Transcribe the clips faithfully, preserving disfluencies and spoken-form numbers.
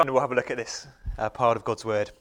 And we'll have a look at this uh, part of God's word.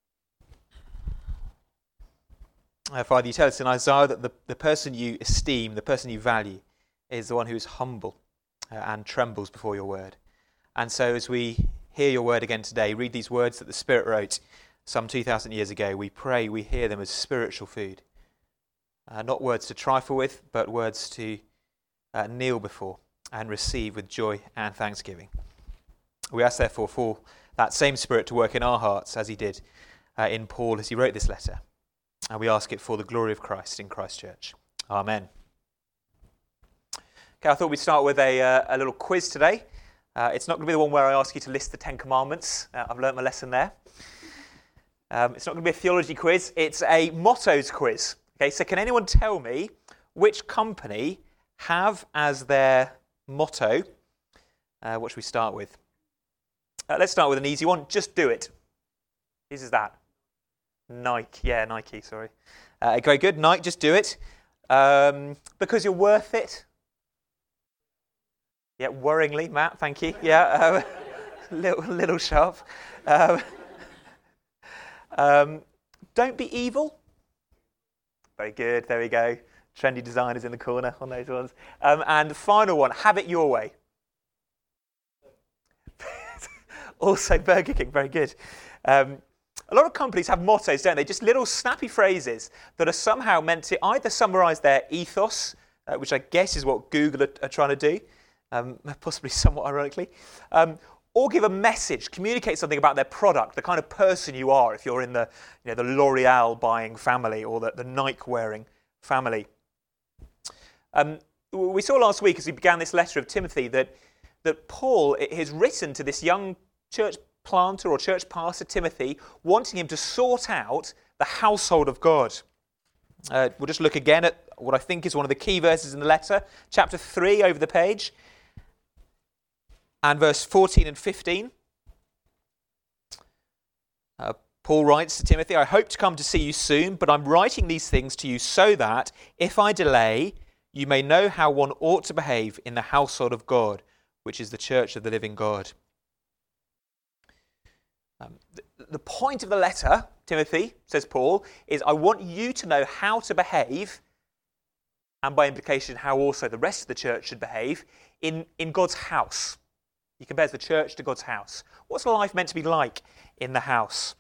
Uh, Father, you tell us in Isaiah that the, the person you esteem, the person you value, is the one who is humble uh, and trembles before your word. And so as we hear your word again today, read these words that the Spirit wrote some two thousand years ago, we pray we hear them as spiritual food. Uh, not words to trifle with, but words to uh, kneel before and receive with joy and thanksgiving. We ask, therefore, for that same Spirit to work in our hearts as he did uh, in Paul as he wrote this letter. And we ask it for the glory of Christ in Christ Church. Amen. Okay, I thought we'd start with a, uh, a little quiz today. Uh, it's not going to be the one where I ask you to list the Ten Commandments. Uh, I've learnt my lesson there. Um, it's not going to be a theology quiz. It's a mottos quiz. Okay, so can anyone tell me which company have as their motto? Uh, what should we start with? Uh, let's start with an easy one. Just do it. Whose is that? Nike. Yeah, Nike, sorry. Uh, very good. Nike, just do it. Um, because you're worth it. Yeah, worryingly, Matt, thank you. Yeah, uh, little, little sharp. Um, um, don't be evil. Very good, there we go. Trendy designers in the corner on those ones. Um, and the final one, have it your way. Also Burger King, very good. Um, a lot of companies have mottos, don't they? Just little snappy phrases that are somehow meant to either summarise their ethos, uh, which I guess is what Google are, are trying to do, um, possibly somewhat ironically, um, or give a message, communicate something about their product, the kind of person you are if you're in the, you know, the L'Oreal buying family or the, the Nike wearing family. Um, we saw last week as we began this letter of Timothy that, that Paul has written to this young church planter or church pastor, Timothy, wanting him to sort out the household of God. Uh, we'll just look again at what I think is one of the key verses in the letter, chapter three over the page, and verse fourteen and fifteen. Uh, Paul writes to Timothy, I hope to come to see you soon, but I'm writing these things to you so that, if I delay, you may know how one ought to behave in the household of God, which is the church of the living God. Um, the, the point of the letter, Timothy, says Paul, is I want you to know how to behave, and by implication how also the rest of the church should behave, in, in God's house. He compares the church to God's house. What's life meant to be like in the house?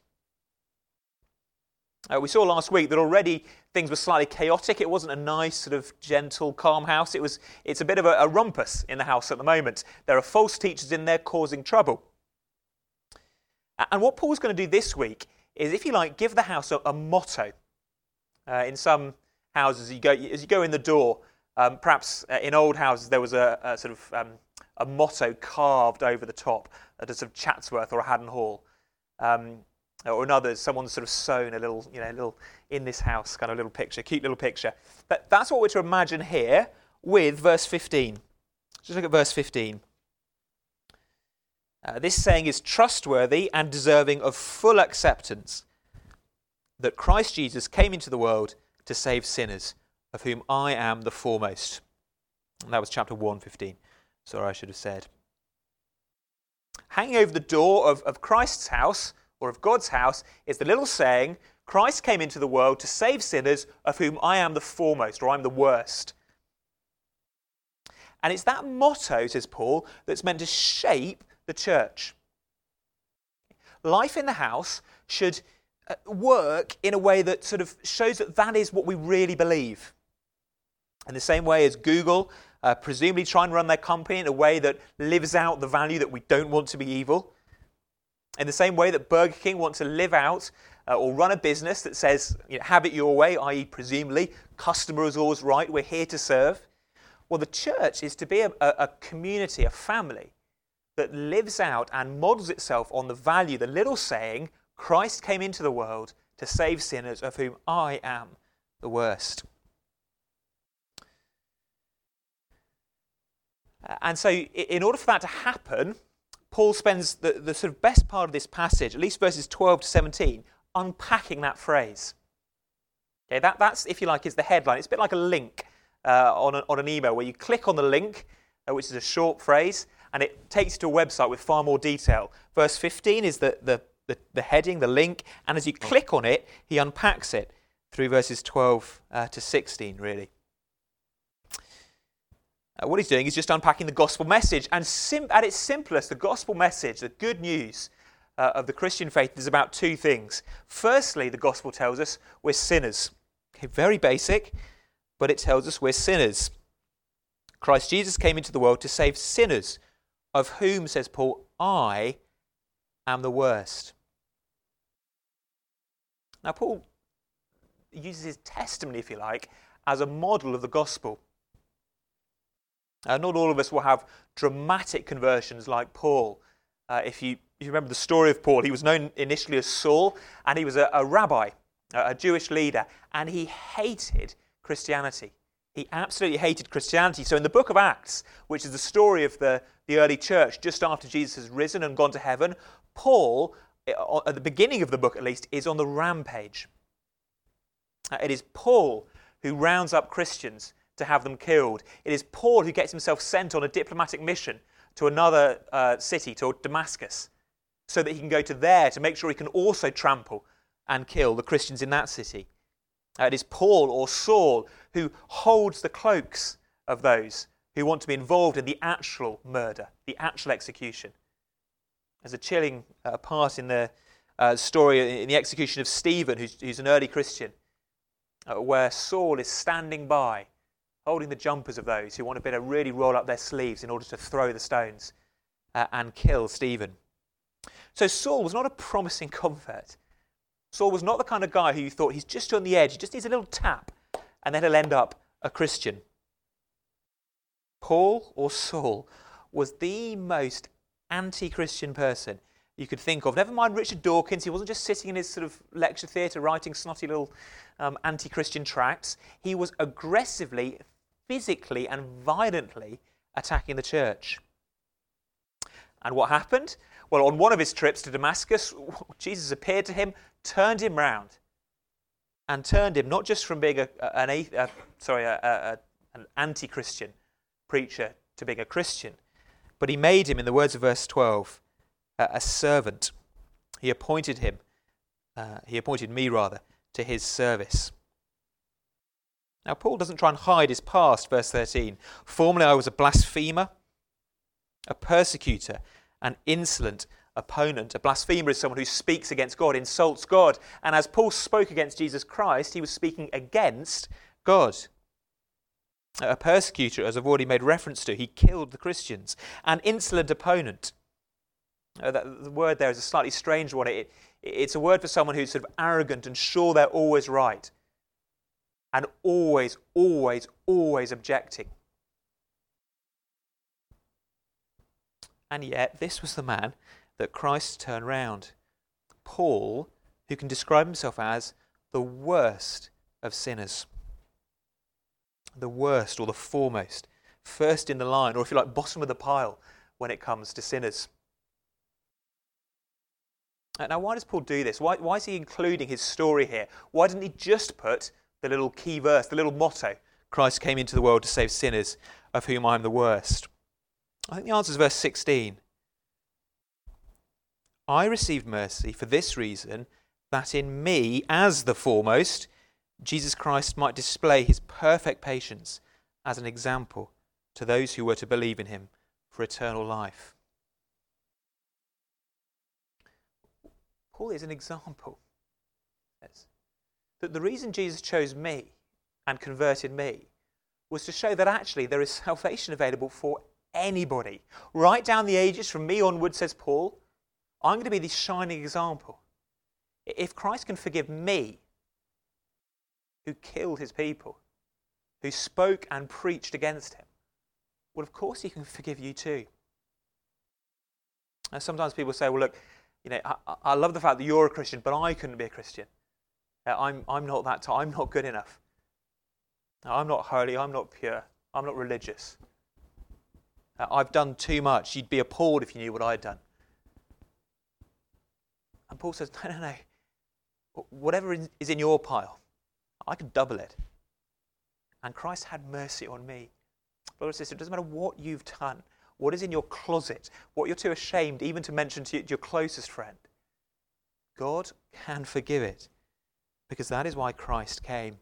Uh, we saw last week that already things were slightly chaotic. It wasn't a nice, sort of gentle, calm house. It was. It's a bit of a, a rumpus in the house at the moment. There are false teachers in there causing trouble. And what Paul's going to do this week is, if you like, give the house a, a motto. Uh, in some houses, you go as you go in the door. Um, perhaps uh, in old houses there was a, a sort of um, a motto carved over the top at a sort of Chatsworth or a Haddon Hall. Um, or in others, someone's sort of sewn a little, you know, a little in this house kind of little picture, cute little picture. But that's what we're to imagine here with verse fifteen. Just look at verse fifteen. Uh, this saying is trustworthy and deserving of full acceptance, that Christ Jesus came into the world to save sinners, of whom I am the foremost. And that was chapter one fifteen. Sorry, I should have said. Hanging over the door of, of Christ's house, or of God's house, is the little saying, Christ came into the world to save sinners, of whom I am the foremost, or I'm the worst. And it's that motto, says Paul, that's meant to shape the church. Life in the house should work in a way that sort of shows that that is what we really believe. In the same way as Google uh, presumably try and run their company in a way that lives out the value that we don't want to be evil. In the same way that Burger King wants to live out uh, or run a business that says, you know, have it your way, that is presumably, customer is always right, we're here to serve. Well, the church is to be a, a community, a family, that lives out and models itself on the value, the little saying, Christ came into the world to save sinners, of whom I am the worst. And so in order for that to happen, Paul spends the, the sort of best part of this passage, at least verses twelve to seventeen, unpacking that phrase. Okay, that, that's, if you like, is the headline. It's a bit like a link uh, on, a, on an email where you click on the link, uh, which is a short phrase, and it takes you to a website with far more detail. Verse fifteen is the, the, the, the heading, the link, and as you click on it, he unpacks it through verses twelve uh, to sixteen, really. Uh, what he's doing is just unpacking the gospel message, and sim- at its simplest, the gospel message, the good news uh, of the Christian faith is about two things. Firstly, the gospel tells us we're sinners. Okay, very basic, but it tells us we're sinners. Christ Jesus came into the world to save sinners, of whom, says Paul, I am the worst. Now, Paul uses his testimony, if you like, as a model of the gospel. Uh, not all of us will have dramatic conversions like Paul. Uh, if you, if you remember the story of Paul, he was known initially as Saul, and he was a, a rabbi, a, a Jewish leader, and he hated Christianity. He absolutely hated Christianity. So in the book of Acts, which is the story of the, the early church just after Jesus has risen and gone to heaven, Paul, at the beginning of the book at least, is on the rampage. Uh, it is Paul who rounds up Christians to have them killed. It is Paul who gets himself sent on a diplomatic mission to another uh, city, to Damascus, so that he can go to there to make sure he can also trample and kill the Christians in that city. Uh, it is Paul or Saul who holds the cloaks of those who want to be involved in the actual murder, the actual execution. There's a chilling uh, part in the uh, story in the execution of Stephen, who's, who's an early Christian, uh, where Saul is standing by, holding the jumpers of those who want to be able to really roll up their sleeves in order to throw the stones uh, and kill Stephen. So Saul was not a promising convert. Saul was not the kind of guy who you thought he's just on the edge, he just needs a little tap, and then he'll end up a Christian. Paul, or Saul, was the most anti-Christian person you could think of. Never mind Richard Dawkins, he wasn't just sitting in his sort of lecture theatre writing snotty little um, anti-Christian tracts. He was aggressively, physically and violently attacking the church. And what happened? Well, on one of his trips to Damascus, Jesus appeared to him, turned him round, and turned him not just from being a, an, a, sorry, a, a, an anti-Christian preacher to being a Christian, but he made him, in the words of verse twelve, a, a servant. He appointed him, uh, he appointed me rather, to his service. Now, Paul doesn't try and hide his past, verse thirteen. Formerly I was a blasphemer, a persecutor, an insolent opponent. A blasphemer is someone who speaks against God, insults God. And as Paul spoke against Jesus Christ, he was speaking against God. A persecutor, as I've already made reference to, he killed the Christians. An insolent opponent. Uh, that, the word there is a slightly strange one. It, it, it's a word for someone who's sort of arrogant and sure they're always right. And always, always, always objecting. And yet, this was the man that Christ turned round. Paul, who can describe himself as the worst of sinners. The worst or the foremost. First in the line, or if you like, bottom of the pile when it comes to sinners. Now, why does Paul do this? Why, why is he including his story here? Why didn't he just put the little key verse, the little motto, Christ came into the world to save sinners, of whom I am the worst? I think the answer is verse sixteen. I received mercy for this reason, that in me, as the foremost, Jesus Christ might display his perfect patience as an example to those who were to believe in him for eternal life. Paul is an example. That the reason Jesus chose me and converted me was to show that actually there is salvation available for anybody. Right down the ages, from me onward, says Paul, I'm going to be the shining example. If Christ can forgive me, who killed his people, who spoke and preached against him, well, of course he can forgive you too. And sometimes people say, well, look, you know, I, I love the fact that you're a Christian, but I couldn't be a Christian. I'm, I'm not that, t- I'm not good enough. I'm not holy, I'm not pure, I'm not religious. Uh, I've done too much. You'd be appalled if you knew what I'd done. And Paul says, no, no, no. Whatever is in your pile, I can double it. And Christ had mercy on me. Brother and sister, it doesn't matter what you've done, what is in your closet, what you're too ashamed even to mention to your closest friend. God can forgive it, because that is why Christ came.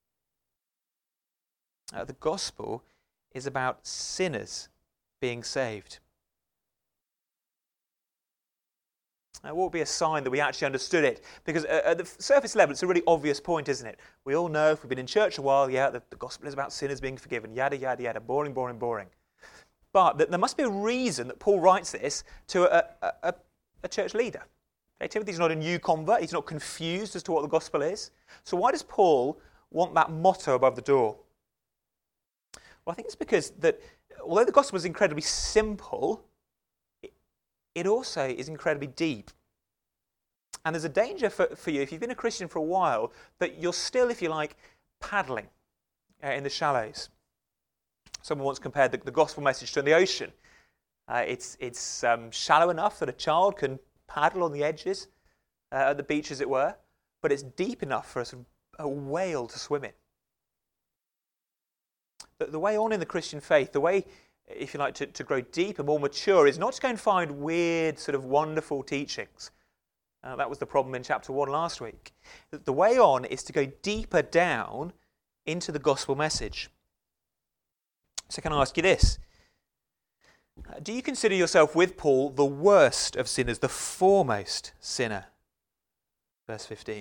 Uh, the gospel is about sinners being saved. Now, what would be a sign that we actually understood it? Because at the surface level, it's a really obvious point, isn't it? We all know, if we've been in church a while, yeah, the, the gospel is about sinners being forgiven, yada, yada, yada, boring, boring, boring. But th- there must be a reason that Paul writes this to a, a, a, a church leader. Okay, Timothy's not a new convert. He's not confused as to what the gospel is. So why does Paul want that motto above the door? Well, I think it's because that although the gospel is incredibly simple, it also is incredibly deep. And there's a danger for, for you, if you've been a Christian for a while, that you're still, if you like, paddling uh, in the shallows. Someone once compared the, the gospel message to the ocean. Uh, it's it's um, shallow enough that a child can paddle on the edges, uh, at the beach as it were, but it's deep enough for a, sort of, a whale to swim in. The, the way on in the Christian faith, the way, if you like, to, to grow deeper, more mature, is not to go and find weird, sort of wonderful teachings. Uh, that was the problem in chapter one last week. The, the way on is to go deeper down into the gospel message. So can I ask you this? Uh, do you consider yourself with Paul the worst of sinners, the foremost sinner? Verse fifteen.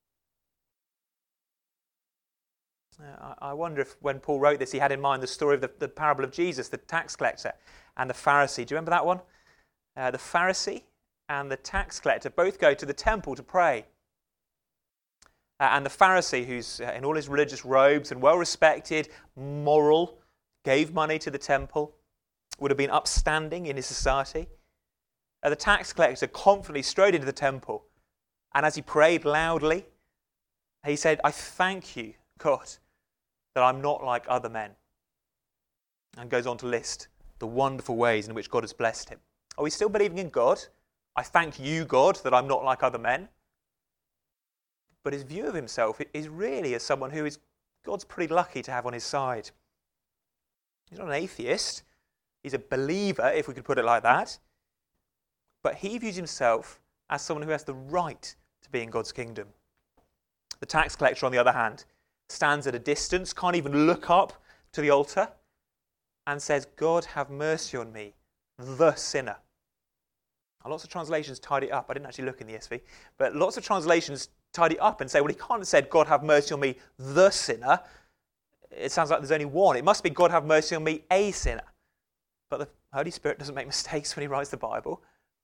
Uh, I, I wonder if when Paul wrote this, he had in mind the story of the, the parable of Jesus, the tax collector and the Pharisee. Do you remember that one? Uh, the Pharisee and the tax collector both go to the temple to pray. Uh, and the Pharisee, who's uh, in all his religious robes and well-respected, moral, gave money to the temple, would have been upstanding in his society. Uh, the tax collector confidently strode into the temple, and as he prayed loudly, he said, "I thank you, God, that I'm not like other men." And goes on to list the wonderful ways in which God has blessed him. Are we still believing in God? I thank you, God, that I'm not like other men. But his view of himself is really as someone who is God's pretty lucky to have on his side. He's not an atheist. He's a believer, if we could put it like that. But he views himself as someone who has the right to be in God's kingdom. The tax collector, on the other hand, stands at a distance, can't even look up to the altar, and says, "God, have mercy on me, the sinner." Now, lots of translations tidy it up. I didn't actually look in the E S V, but lots of translations tidy it up and say, well, he can't have said, "God, have mercy on me, the sinner." It sounds like there's only one. It must be, "God, have mercy on me, a sinner." But the Holy Spirit doesn't make mistakes when he writes the Bible.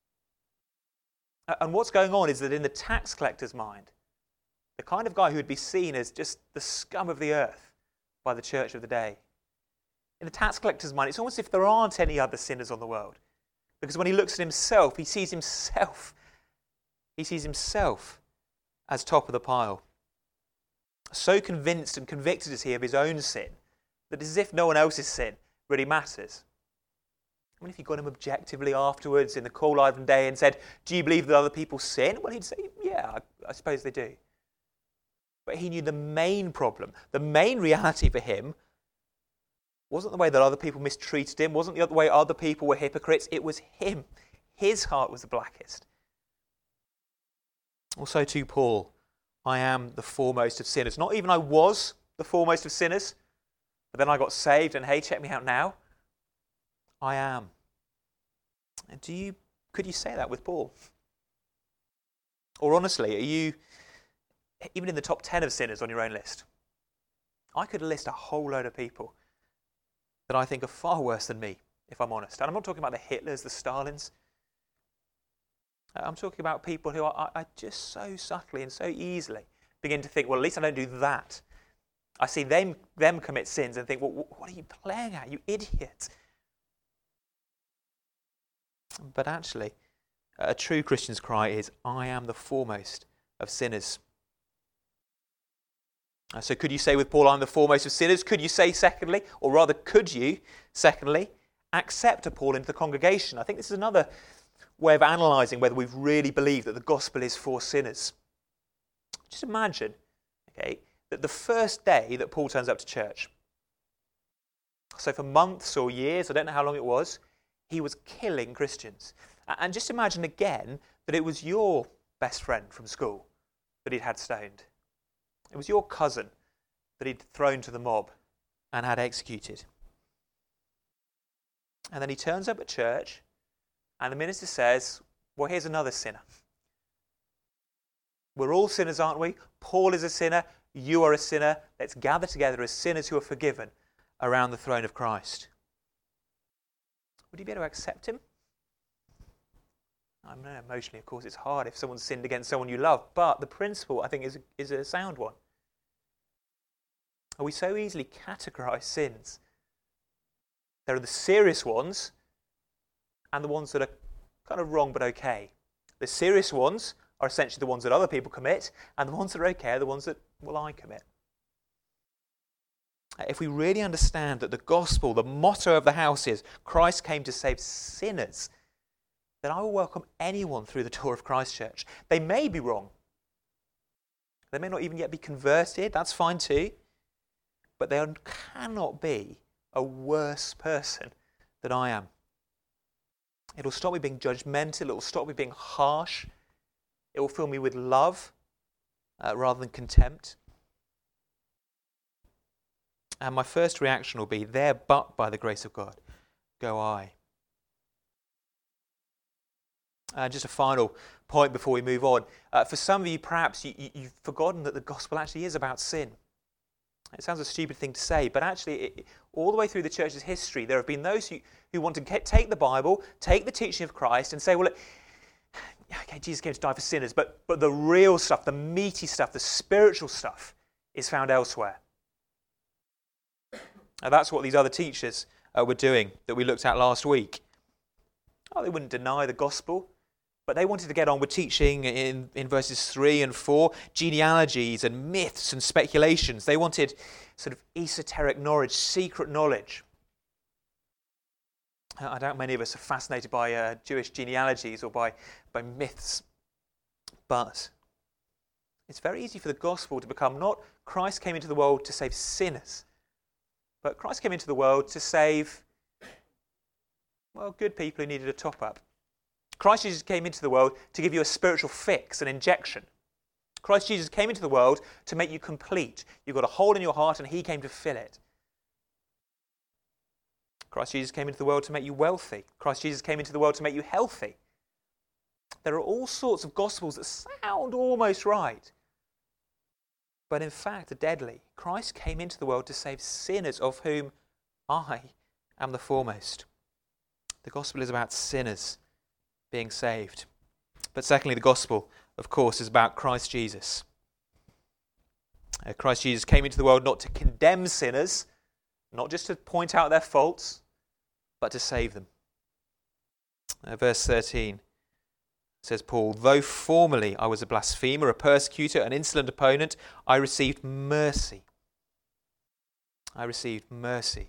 And what's going on is that in the tax collector's mind, the kind of guy who would be seen as just the scum of the earth by the church of the day, in the tax collector's mind, it's almost as if there aren't any other sinners on the world. Because when he looks at himself, he sees himself. He sees himself as top of the pile. So convinced and convicted is he of his own sin that it's as if no one else's sin really matters. I mean, if you got him objectively afterwards in the cool light of day and said, "Do you believe that other people sin?" Well, he'd say, "Yeah, I, I suppose they do." But he knew the main problem, the main reality for him wasn't the way that other people mistreated him, wasn't the way other people were hypocrites. It was him. His heart was the blackest. Also to Paul, I am the foremost of sinners. Not even I was the foremost of sinners, but then I got saved and hey, check me out now. I am. And do you, could you say that with Paul? Or honestly, are you even in the top ten of sinners on your own list? I could list a whole load of people that I think are far worse than me, if I'm honest. And I'm not talking about the Hitlers, the Stalins. I'm talking about people who I, I just so subtly and so easily begin to think, well, at least I don't do that. I see them, them commit sins and think, well, what are you playing at, you idiot? But actually, a true Christian's cry is, I am the foremost of sinners. So could you say with Paul, I'm the foremost of sinners? Could you say secondly, or rather could you, secondly, accept a Paul into the congregation? I think this is another way of analysing whether we've really believed that the gospel is for sinners. Just imagine, okay, that the first day that Paul turns up to church, so for months or years, I don't know how long it was, he was killing Christians. And just imagine again that it was your best friend from school that he'd had stoned. It was your cousin that he'd thrown to the mob and had executed. And then he turns up at church and the minister says, well, here's another sinner. We're all sinners, aren't we? Paul is a sinner. You are a sinner. Let's gather together as sinners who are forgiven around the throne of Christ. Would you be able to accept him? I know emotionally, of course, it's hard if someone's sinned against someone you love, but the principle, I think, is, is a sound one. We so easily categorise sins. There are the serious ones and the ones that are kind of wrong but okay. The serious ones are essentially the ones that other people commit, and the ones that are okay are the ones that, well, I commit. If we really understand that the gospel, the motto of the house is, Christ came to save sinners, then I will welcome anyone through the door of Christ Church. They may be wrong. They may not even yet be converted. That's fine too. But they cannot be a worse person than I am. It'll stop me being judgmental. It'll stop me being harsh. It will fill me with love uh, rather than contempt. And my first reaction will be, there but by the grace of God go I. Uh, just a final point before we move on. Uh, for some of you, perhaps you, you, you've forgotten that the gospel actually is about sin. It sounds a stupid thing to say, but actually, it, all the way through the church's history, there have been those who, who want to get, take the Bible, take the teaching of Christ, and say, well, okay, Jesus came to die for sinners, but, but the real stuff, the meaty stuff, the spiritual stuff is found elsewhere. Now, that's what these other teachers uh, were doing that we looked at last week. Oh, they wouldn't deny the gospel, but they wanted to get on with teaching in, in verses three and four, genealogies and myths and speculations. They wanted sort of esoteric knowledge, secret knowledge. I doubt many of us are fascinated by uh, Jewish genealogies or by, by myths, but it's very easy for the gospel to become not Christ came into the world to save sinners, but Christ came into the world to save, well, good people who needed a top-up. Christ Jesus came into the world to give you a spiritual fix, an injection. Christ Jesus came into the world to make you complete. You've got a hole in your heart and he came to fill it. Christ Jesus came into the world to make you wealthy. Christ Jesus came into the world to make you healthy. There are all sorts of gospels that sound almost right, but in fact are deadly. Christ came into the world to save sinners, of whom I am the foremost. The gospel is about sinners being saved. But secondly, the gospel, of course, is about Christ Jesus. Uh, Christ Jesus came into the world not to condemn sinners, not just to point out their faults, but to save them. Uh, verse thirteen says Paul, though formerly I was a blasphemer, a persecutor, an insolent opponent, I received mercy. I received mercy.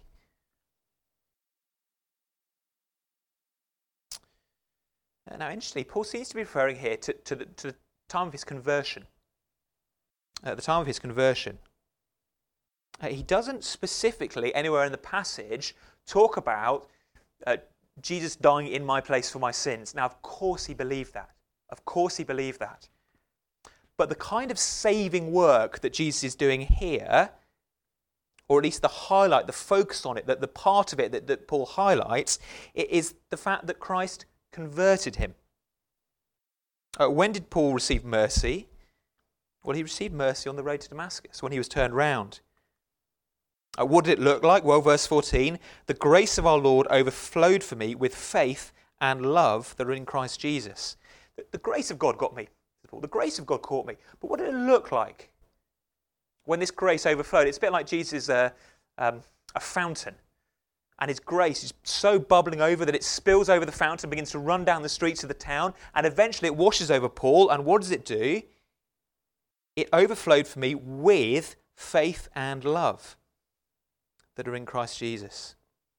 Now, interestingly, Paul seems to be referring here to, to, the, to the time of his conversion. At the time of his conversion, uh, he doesn't specifically anywhere in the passage talk about uh, Jesus dying in my place for my sins. Now, of course he believed that. Of course he believed that. But the kind of saving work that Jesus is doing here, or at least the highlight, the focus on it, that the part of it that, that Paul highlights, it is the fact that Christ converted him. Uh, when did Paul receive mercy? Well, he received mercy on the road to Damascus when he was turned round. Uh, what did it look like? Well, verse fourteen, the grace of our Lord overflowed for me with faith and love that are in Christ Jesus. The, the grace of God got me. The grace of God caught me. But what did it look like when this grace overflowed? It's a bit like Jesus, uh, um, a fountain. And his grace is so bubbling over that it spills over the fountain, begins to run down the streets of the town, and eventually it washes over Paul. And what does it do? It overflowed for me with faith and love that are in Christ Jesus.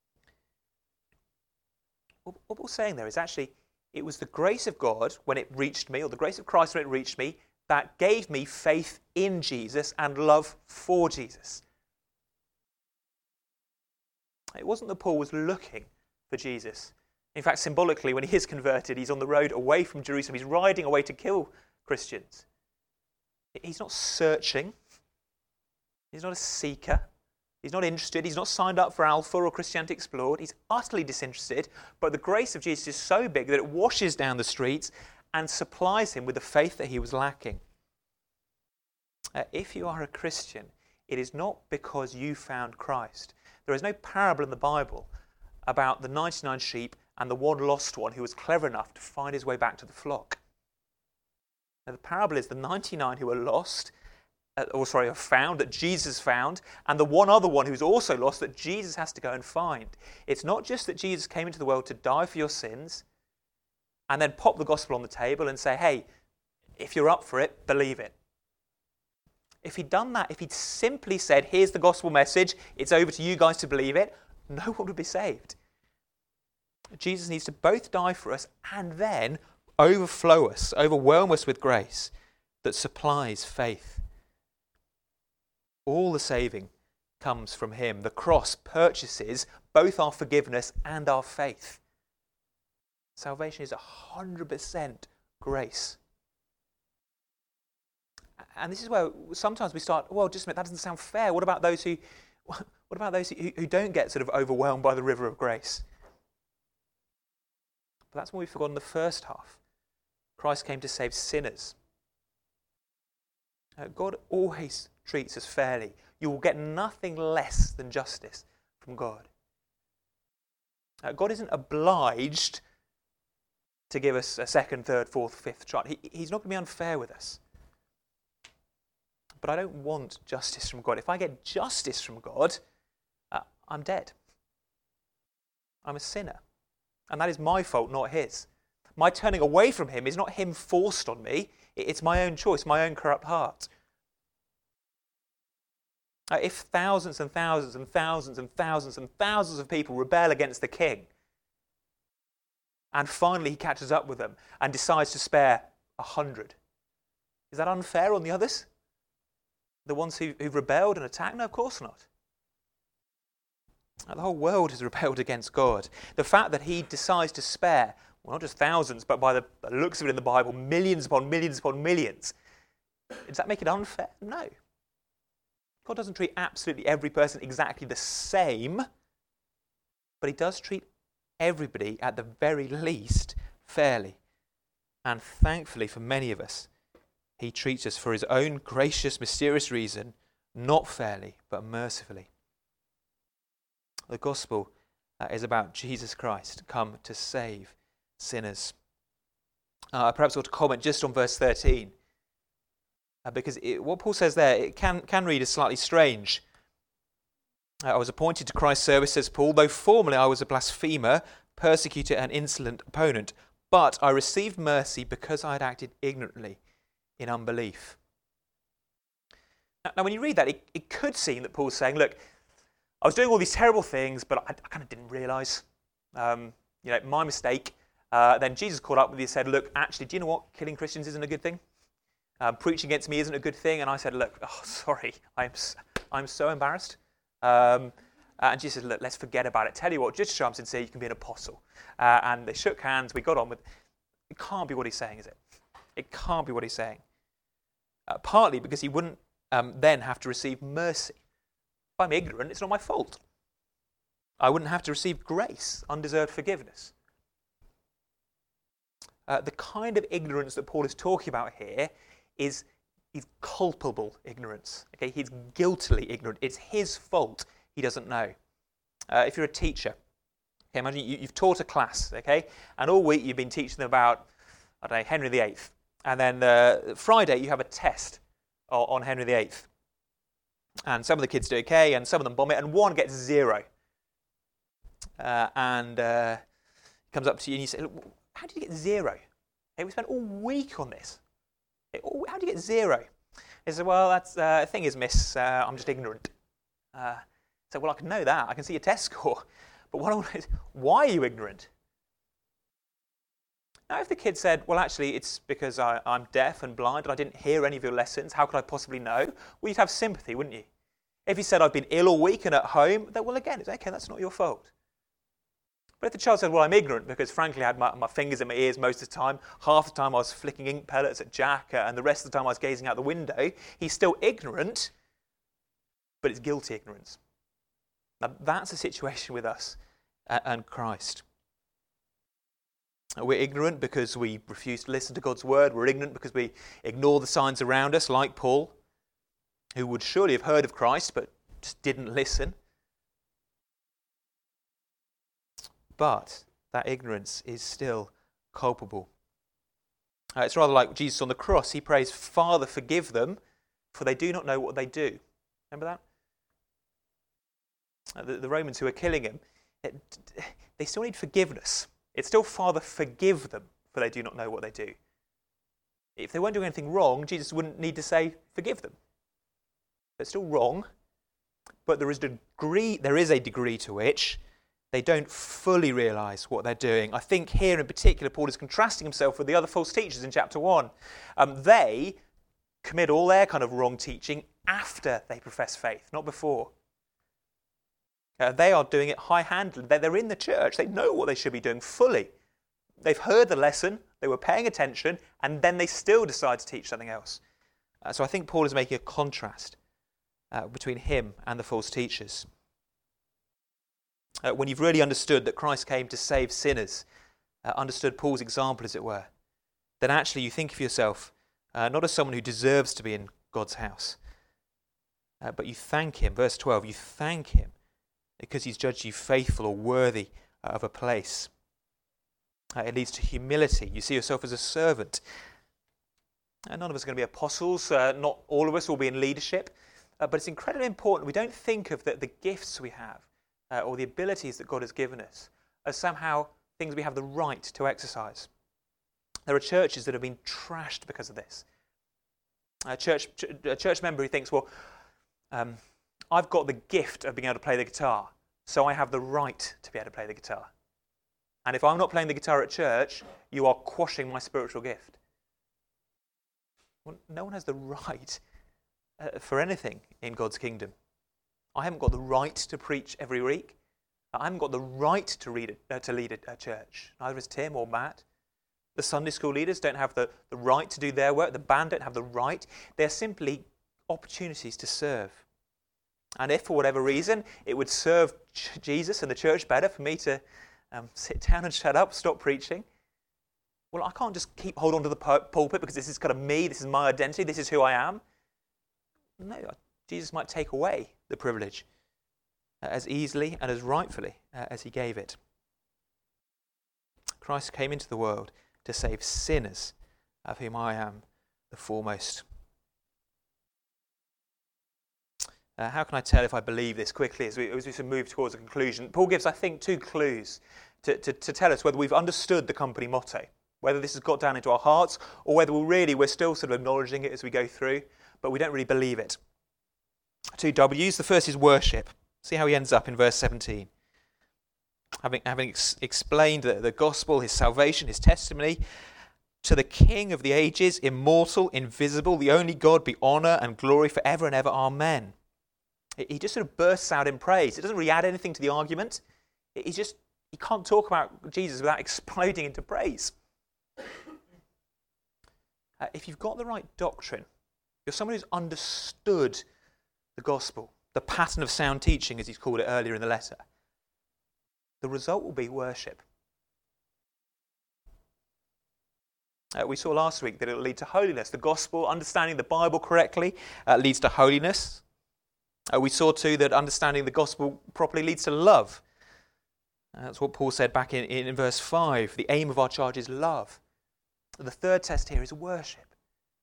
What Paul's saying there is actually, it was the grace of God when it reached me, or the grace of Christ when it reached me, that gave me faith in Jesus and love for Jesus. It wasn't that Paul was looking for Jesus In fact, symbolically, when he is converted, he's on the road away from Jerusalem. He's riding away to kill Christians. He's not searching. He's not a seeker. He's not interested. He's not signed up for Alpha or Christianity Explored. He's utterly disinterested. But the grace of Jesus is so big that it washes down the streets and supplies him with the faith that he was lacking. Uh, if you are a Christian, it is not because you found Christ. There is no parable in the Bible about the ninety-nine sheep and the one lost one who was clever enough to find his way back to the flock. Now, the parable is the ninety-nine who are lost, uh, or sorry, are found, that Jesus found, and the one other one who's also lost that Jesus has to go and find. It's not just that Jesus came into the world to die for your sins and then pop the gospel on the table and say, hey, if you're up for it, believe it. If he'd done that, if he'd simply said, here's the gospel message, it's over to you guys to believe it, no one would be saved. Jesus needs to both die for us and then overflow us, overwhelm us with grace that supplies faith. All the saving comes from him. The cross purchases both our forgiveness and our faith. Salvation is one hundred percent grace. And this is where sometimes we start, well, just a minute, that doesn't sound fair. What about those who, what about those who, who don't get sort of overwhelmed by the river of grace? But that's what we've forgotten the first half. Christ came to save sinners. Uh, God always treats us fairly. You will get nothing less than justice from God. Uh, God isn't obliged to give us a second, third, fourth, fifth chance. He, he's not going to be unfair with us. But I don't want justice from God. If I get justice from God, uh, I'm dead. I'm a sinner. And that is my fault, not his. My turning away from him is not him forced on me. It's my own choice, my own corrupt heart. Uh, if thousands and thousands and thousands and thousands and thousands of people rebel against the king, and finally he catches up with them and decides to spare a hundred, is that unfair on the others? The ones who, who've rebelled and attacked? No, of course not. The whole world has rebelled against God. The fact that he decides to spare, well, not just thousands, but by the looks of it in the Bible, millions upon millions upon millions, does that make it unfair? No. God doesn't treat absolutely every person exactly the same, but he does treat everybody at the very least fairly. And thankfully for many of us, he treats us for his own gracious, mysterious reason, not fairly, but mercifully. The gospel uh, is about Jesus Christ come to save sinners. Uh, perhaps I ought to comment just on verse thirteen, uh, because it, what Paul says there, it can, can read as slightly strange. Uh, I was appointed to Christ's service, says Paul, though formerly I was a blasphemer, persecutor and insolent opponent, but I received mercy because I had acted ignorantly in unbelief. Now, now when you read that, it, it could seem that Paul's saying, look, I was doing all these terrible things, but I, I kind of didn't realise. Um, you know, my mistake. Uh, then Jesus called up with me and said, look, actually, do you know what? Killing Christians isn't a good thing. Um, preaching against me isn't a good thing. And I said, look, oh, sorry, I'm, I'm so embarrassed. Um, and Jesus said, look, let's forget about it. Tell you what, just to show I'm sincere, you can be an apostle. Uh, and they shook hands. We got on with it. It can't be what he's saying, is it? It can't be what he's saying. Uh, partly because he wouldn't um, then have to receive mercy. If I'm ignorant, it's not my fault. I wouldn't have to receive grace, undeserved forgiveness. Uh, the kind of ignorance that Paul is talking about here is, is culpable ignorance. Okay, he's guiltily ignorant. It's his fault he doesn't know. Uh, if you're a teacher, okay, imagine you, you've taught a class, okay, and all week you've been teaching them about, I don't know, Henry the Eighth. And then uh, Friday you have a test on, on Henry the Eighth. And some of the kids do okay, and some of them bomb it, and one gets zero. Uh, and uh, he comes up to you and you say, look, how did you get zero? Hey, we spent all week on this. Hey, how did you get zero? He said, well, that's uh, the thing is, miss, uh, I'm just ignorant. Uh, so, well, I can know that. I can see your test score. But what I want is, why are you ignorant? Now, if the kid said, well, actually, it's because I, I'm deaf and blind and I didn't hear any of your lessons, how could I possibly know? Well, you'd have sympathy, wouldn't you? If he said, I've been ill all week and at home, then, well, again, it's okay, that's not your fault. But if the child said, well, I'm ignorant because frankly I had my, my fingers in my ears most of the time, half the time I was flicking ink pellets at Jack, uh, and the rest of the time I was gazing out the window, he's still ignorant, but it's guilty ignorance. Now that's the situation with us uh, and Christ. We're ignorant because we refuse to listen to God's word. We're ignorant because we ignore the signs around us, like Paul, who would surely have heard of Christ but just didn't listen. But that ignorance is still culpable. Uh, it's rather like Jesus on the cross. He prays, Father, forgive them, for they do not know what they do. Remember that? Uh, the, the Romans who were killing him, it, they still need forgiveness. It's still, Father, forgive them, for they do not know what they do. If they weren't doing anything wrong, Jesus wouldn't need to say, forgive them. They're still wrong, but there is, degree, there is a degree to which they don't fully realise what they're doing. I think here in particular, Paul is contrasting himself with the other false teachers in chapter one. Um, they commit all their kind of wrong teaching after they profess faith, not before. Uh, they are doing it high-handed. They're, they're in the church. They know what they should be doing fully. They've heard the lesson, they were paying attention, and then they still decide to teach something else. Uh, so I think Paul is making a contrast uh, between him and the false teachers. Uh, when you've really understood that Christ came to save sinners, uh, understood Paul's example, as it were, then actually you think of yourself uh, not as someone who deserves to be in God's house, uh, but you thank him, verse twelve, you thank him because he's judged you faithful or worthy uh, of a place. Uh, it leads to humility. You see yourself as a servant. Uh, none of us are going to be apostles. Uh, not all of us will be in leadership. Uh, but it's incredibly important we don't think of the, the gifts we have uh, or the abilities that God has given us as somehow things we have the right to exercise. There are churches that have been trashed because of this. A church, a church member who thinks, well, um, I've got the gift of being able to play the guitar, so I have the right to be able to play the guitar. And if I'm not playing the guitar at church, you are quashing my spiritual gift. Well, no one has the right uh, for anything in God's kingdom. I haven't got the right to preach every week. I haven't got the right to, read a, uh, to lead a, a church. Neither has Tim or Matt. The Sunday school leaders don't have the, the right to do their work. The band don't have the right. They're simply opportunities to serve. And if for whatever reason it would serve Jesus and the church better for me to um, sit down and shut up, stop preaching, well, I can't just keep hold on to the pulpit because this is kind of me, this is my identity, this is who I am. No, Jesus might take away the privilege uh, as easily and as rightfully uh, as he gave it. Christ came into the world to save sinners, of whom I am the foremost. Uh, how can I tell if I believe this quickly as we, as we move towards a conclusion? Paul gives, I think, two clues to, to, to tell us whether we've understood the company motto, whether this has got down into our hearts or whether we're really, we're still sort of acknowledging it as we go through, but we don't really believe it. Two W's. The first is worship. See how he ends up in verse seventeen. Having, having ex- explained the, the gospel, his salvation, his testimony, to the King of the ages, immortal, invisible, the only God, be honour and glory forever and ever. Amen. He just sort of bursts out in praise. It doesn't really add anything to the argument. He just, you can't talk about Jesus without exploding into praise. Uh, if you've got the right doctrine, you're someone who's understood the gospel, the pattern of sound teaching, as he's called it earlier in the letter, the result will be worship. Uh, we saw last week that it will lead to holiness. The gospel, understanding the Bible correctly, uh, leads to holiness. Uh, we saw too that understanding the gospel properly leads to love. Uh, that's what Paul said back in, in, in verse five. The aim of our charge is love. And the third test here is worship.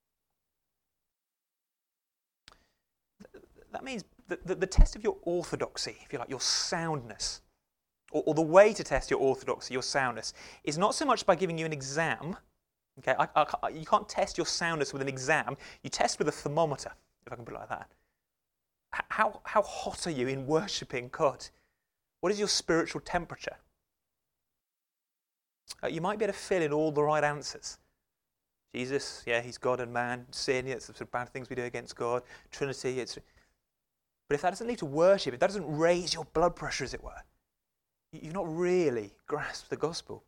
That means that the, the test of your orthodoxy, if you like, your soundness, or, or the way to test your orthodoxy, your soundness, is not so much by giving you an exam. Okay, I, I, you can't test your soundness with an exam. You test with a thermometer, if I can put it like that. How, how hot are you in worshipping God? What is your spiritual temperature? Uh, you might be able to fill in all the right answers. Jesus, yeah, he's God and man. Sin, yeah, it's the sort of bad things we do against God. Trinity, it's... But if that doesn't lead to worship, if that doesn't raise your blood pressure, as it were, You've not really grasped the gospel.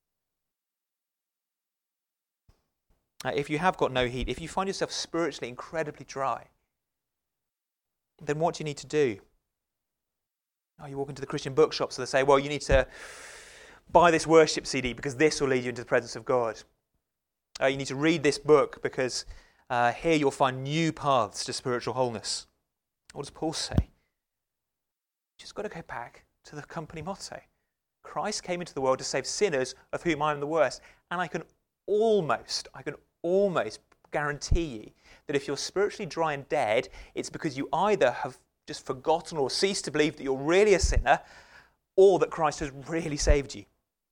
Uh, if you have got no heat, if you find yourself spiritually incredibly dry, then what do you need to do? Oh, you walk into the Christian bookshop, so they say, well, you need to buy this worship C D because this will lead you into the presence of God. Uh, you need to read this book because uh, here you'll find new paths to spiritual wholeness. What does Paul say? You just got to go back to the company motto. Christ came into the world to save sinners, of whom I am the worst. And I can almost, I can almost guarantee you that if you're spiritually dry and dead, it's because you either have just forgotten or ceased to believe that you're really a sinner, or that Christ has really saved you.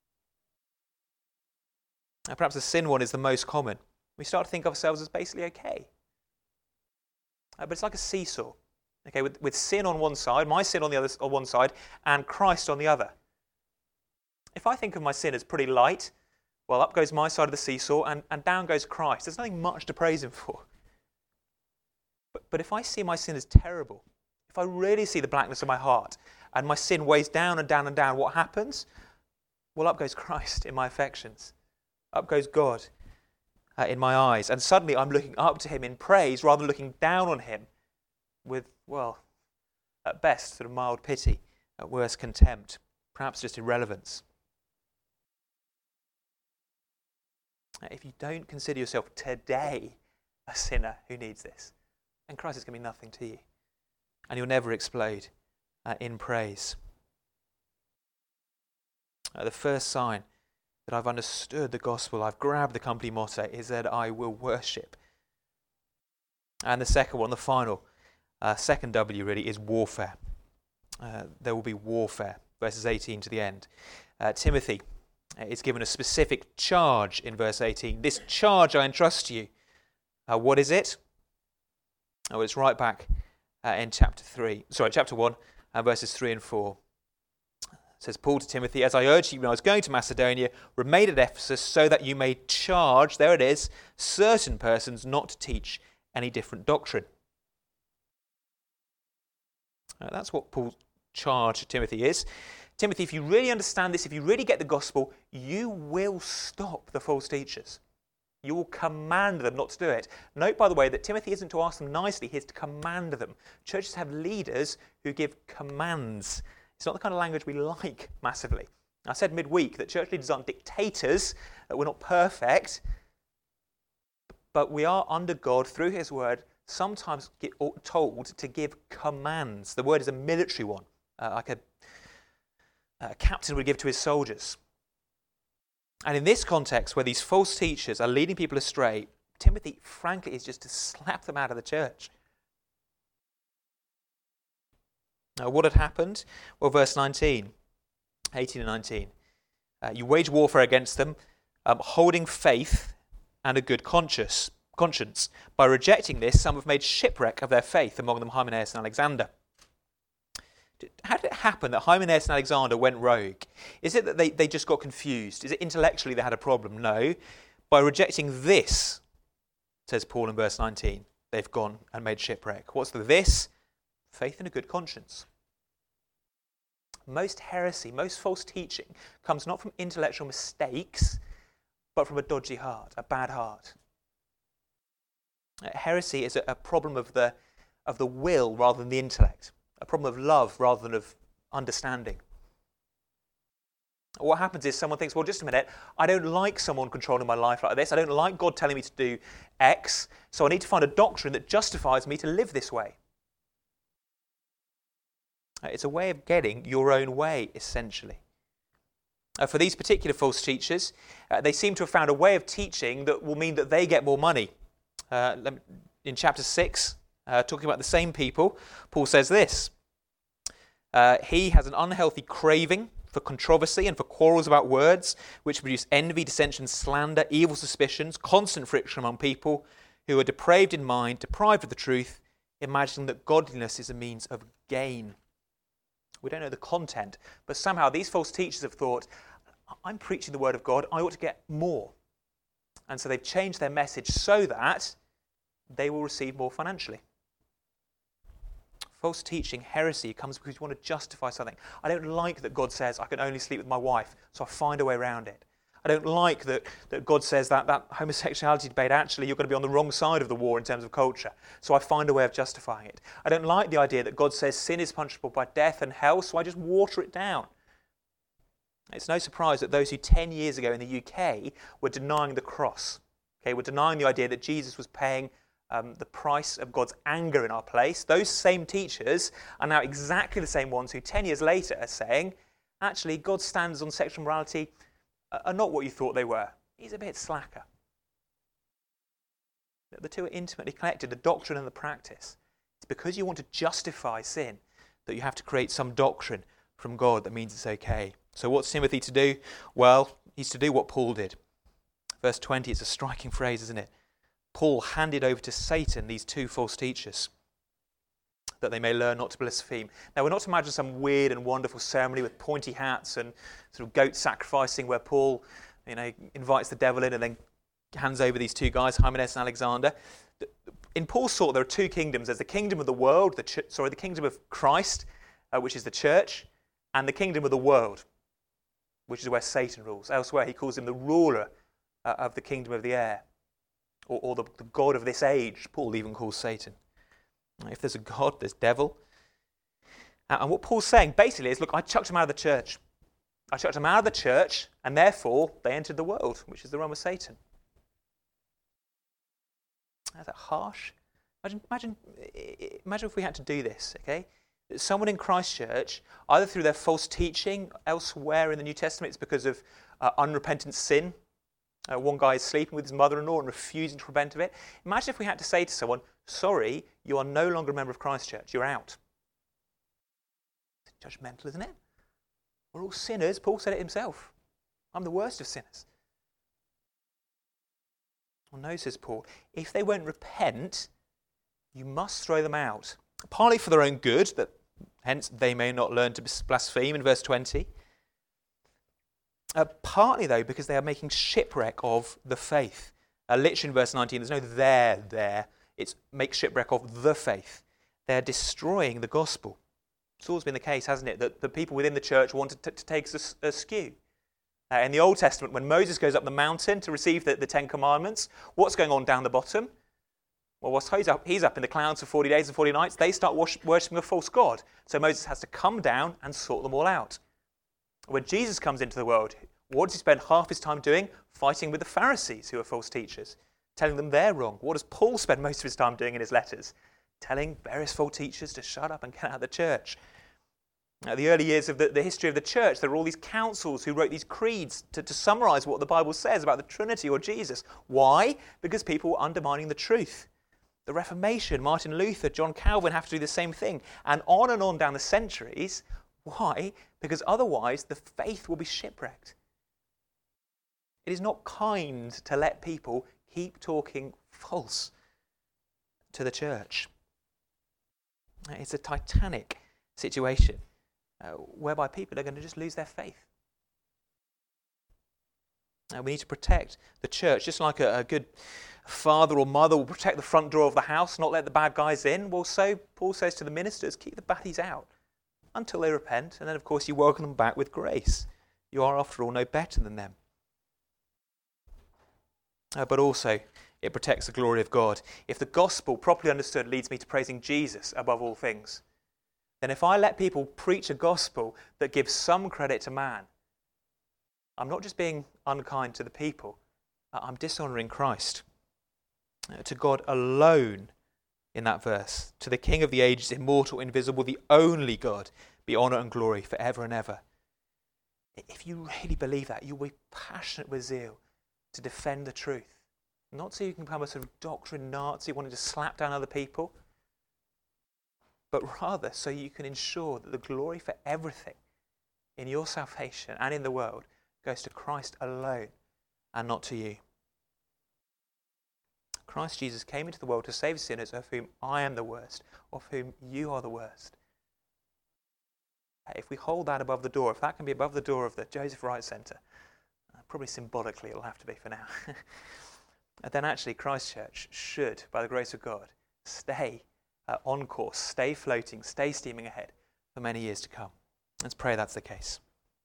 Now, perhaps the sin one is the most common. We start to think of ourselves as basically okay. Uh, but it's like a seesaw. Okay, with, with sin on one side, my sin on the other on one side, and Christ on the other. If I think of my sin as pretty light, well, up goes my side of the seesaw, and, and down goes Christ. There's nothing much to praise him for. But, but if I see my sin as terrible, if I really see the blackness of my heart, and my sin weighs down and down and down, what happens? Well, up goes Christ in my affections. Up goes God uh, in my eyes. And suddenly I'm looking up to him in praise rather than looking down on him with, well, at best, sort of mild pity, at worst contempt, perhaps just irrelevance. If you don't consider yourself today a sinner who needs this, then Christ is going to be nothing to you. And you'll never explode uh, in praise. Uh, the first sign that I've understood the gospel, I've grabbed the company motto, is that I will worship. And the second one, the final, uh, second W really, is warfare. Uh, there will be warfare, verses eighteen to the end. Uh, Timothy is given a specific charge in verse eighteen. This charge I entrust to you. Uh, what is it? Oh, it's right back uh, in chapter three. Sorry, chapter one, uh, verses three and four. It says, Paul to Timothy, as I urged you when I was going to Macedonia, remain at Ephesus so that you may charge, there it is, certain persons not to teach any different doctrine. Uh, that's what Paul's charge to Timothy is. Timothy, if you really understand this, if you really get the gospel, you will stop the false teachers. You will command them not to do it. Note, by the way, that Timothy isn't to ask them nicely, he is to command them. Churches have leaders who give commands. It's not the kind of language we like massively. I said midweek that church leaders aren't dictators, that we're not perfect, but we are under God, through his word, sometimes get told to give commands. The word is a military one, uh, like a, a captain would give to his soldiers. And in this context, where these false teachers are leading people astray, Timothy, frankly, is just to slap them out of the church. Now, what had happened? Well, verse nineteen, eighteen and nineteen. Uh, you wage warfare against them, um, holding faith and a good conscience. conscience. By rejecting this, some have made shipwreck of their faith, among them Hymenaeus and Alexander. How did it happen that Hymenaeus and Alexander went rogue? Is it that they, they just got confused? Is it intellectually they had a problem? No. By rejecting this, says Paul in verse nineteen, they've gone and made shipwreck. What's the this? Faith and a good conscience. Most heresy, most false teaching comes not from intellectual mistakes, but from a dodgy heart, a bad heart. Heresy is a, a problem of the, of the will rather than the intellect, a problem of love rather than of understanding. What happens is someone thinks, well, just a minute, I don't like someone controlling my life like this. I don't like God telling me to do X, so I need to find a doctrine that justifies me to live this way. It's a way of getting your own way, essentially. Uh, for these particular false teachers, uh, they seem to have found a way of teaching that will mean that they get more money. Uh, in chapter six, uh, talking about the same people, Paul says this. Uh, he has an unhealthy craving for controversy and for quarrels about words, which produce envy, dissension, slander, evil suspicions, constant friction among people who are depraved in mind, deprived of the truth, imagining that godliness is a means of gain. We don't know the content, but somehow these false teachers have thought, I'm preaching the word of God, I ought to get more. And so they've changed their message so that they will receive more financially. false teaching, heresy, comes because you want to justify something. I don't like that God says I can only sleep with my wife, so I find a way around it. I don't like that, that God says that that homosexuality debate, actually, you're going to be on the wrong side of the war in terms of culture, so I find a way of justifying it. I don't like the idea that God says sin is punishable by death and hell, so I just water it down. It's no surprise that those who ten years ago in the U K were denying the cross, okay, were denying the idea that Jesus was paying um, the price of God's anger in our place, those same teachers are now exactly the same ones who ten years later are saying, actually, God's standards on sexual morality are not what you thought they were. He's a bit slacker. The two are intimately connected, the doctrine and the practice. It's because you want to justify sin that you have to create some doctrine from God that means it's okay. So what's Timothy to do? Well, he's to do what Paul did. Verse twenty, it's a striking phrase, isn't it? Paul handed over to Satan these two false teachers, that they may learn not to blaspheme. Now, we're not to imagine some weird and wonderful ceremony with pointy hats and sort of goat sacrificing where Paul, you know, invites the devil in and then hands over these two guys, Hymenaeus and Alexander. In Paul's thought, there are two kingdoms. There's the kingdom of the world, the ch- sorry, the kingdom of Christ, uh, which is the church, and the kingdom of the world, which is where Satan rules. Elsewhere, he calls him the ruler uh, of the kingdom of the air, or, or the, the god of this age, Paul even calls Satan. If there's a God, there's devil. And what Paul's saying basically is, look, I chucked them out of the church. I chucked them out of the church, and therefore they entered the world, which is the realm of Satan. Is that harsh? Imagine, imagine, imagine if we had to do this, okay? Someone in Christchurch, either through their false teaching elsewhere in the New Testament, it's because of uh, unrepentant sin. Uh, one guy is sleeping with his mother-in-law and refusing to repent of it. Imagine if we had to say to someone, sorry, you are no longer a member of Christchurch, you're out. It's judgmental, isn't it? We're all sinners. Paul said it himself. I'm the worst of sinners. Well, no, says Paul, if they won't repent, you must throw them out. Partly for their own good, that hence they may not learn to blaspheme in verse twenty. Uh, partly, though, because they are making shipwreck of the faith. Uh, literally in verse nineteen, there's no there there. It's make shipwreck of the faith. They're destroying the gospel. It's always been the case, hasn't it, that the people within the church wanted to, to take us askew. Uh, in the Old Testament, when Moses goes up the mountain to receive the, the Ten Commandments, what's going on down the bottom? Well, whilst he's up, he's up in the clouds for forty days and forty nights, they start worshipping a false god. So Moses has to come down and sort them all out. When Jesus comes into the world, what does he spend half his time doing? Fighting with the Pharisees, who are false teachers, telling them they're wrong. What does Paul spend most of his time doing in his letters? Telling various false teachers to shut up and get out of the church. Now, the early years of the, the history of the church, there were all these councils who wrote these creeds to, to summarize what the Bible says about the Trinity or Jesus. Why? Because people were undermining the truth. The Reformation, Martin Luther, John Calvin have to do the same thing. And on and on down the centuries. Why? Because otherwise the faith will be shipwrecked. It is not kind to let people keep talking false to the church. It's a titanic situation uh, whereby people are going to just lose their faith. Uh, we need to protect the church, just like a, a good father or mother will protect the front door of the house, not let the bad guys in. Well, so Paul says to the ministers, keep the baddies out until they repent, and then, of course, you welcome them back with grace. You are, after all, no better than them. Uh, but also, it protects the glory of God. If the gospel, properly understood, leads me to praising Jesus above all things, then if I let people preach a gospel that gives some credit to man, I'm not just being unkind to the people, uh, I'm dishonouring Christ. Uh, to God alone, in that verse, to the King of the ages, immortal, invisible, the only God, be honour and glory forever and ever. If you really believe that, you'll be passionate with zeal to defend the truth. Not so you can become a sort of doctrine Nazi wanting to slap down other people, but rather so you can ensure that the glory for everything in your salvation and in the world goes to Christ alone and not to you. Christ Jesus came into the world to save sinners, of whom I am the worst, of whom you are the worst. If we hold that above the door, if that can be above the door of the Joseph Wright Centre, uh, probably symbolically it'll have to be for now, then actually Christchurch should, by the grace of God, stay uh, on course, stay floating, stay steaming ahead for many years to come. Let's pray that's the case.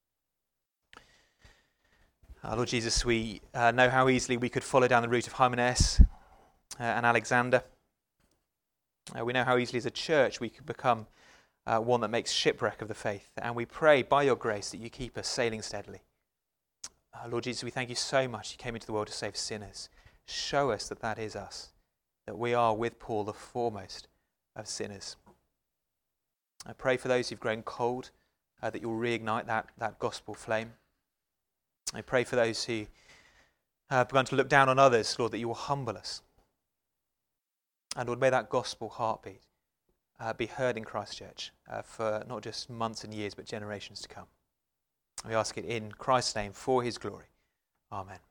Uh, Lord Jesus, we uh, know how easily we could follow down the route of Hymenaeus uh, and Alexander. Uh, we know how easily as a church we could become uh, one that makes shipwreck of the faith. And we pray by your grace that you keep us sailing steadily. Uh, Lord Jesus, we thank you so much you came into the world to save sinners. Show us that that is us, that we are with Paul the foremost of sinners. I pray for those who've grown cold, uh, that you'll reignite that, that gospel flame. I pray for those who have begun to look down on others, Lord, that you will humble us. And Lord, may that gospel heartbeat uh, be heard in Christchurch uh, for not just months and years, but generations to come. We ask it in Christ's name for his glory. Amen.